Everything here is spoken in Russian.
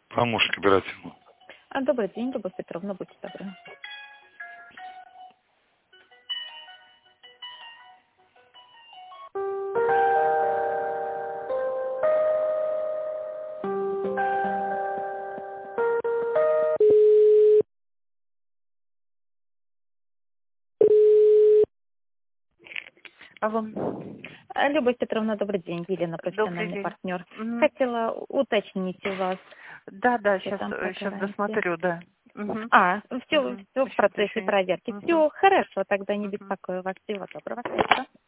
Помощник оперативного. Добрый день, Любовь Петровна, будьте добры. Алло. Любовь Петровна, добрый день. Елена, Добрый профессиональный день. партнер. Мгм. Хотела уточнить у вас. Да, Что там по сейчас гарантии? досмотрю, да. Мгм. Все в Еще процессе уточнение. проверки. Мгм. Все хорошо, тогда не Мгм. беспокою вас. Всего доброго. Спасибо.